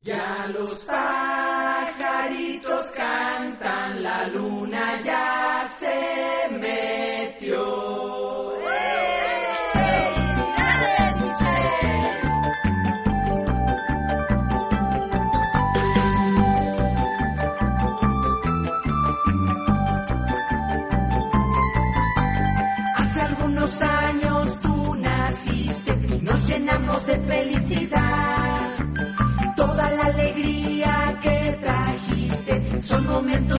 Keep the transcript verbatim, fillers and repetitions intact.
Ya los pajaritos cantan, la luna ya se metió. ¡Felicidades, Michelle! Hace algunos años tú naciste y nos llenamos de felicidad. Toda la alegría que trajiste son momentos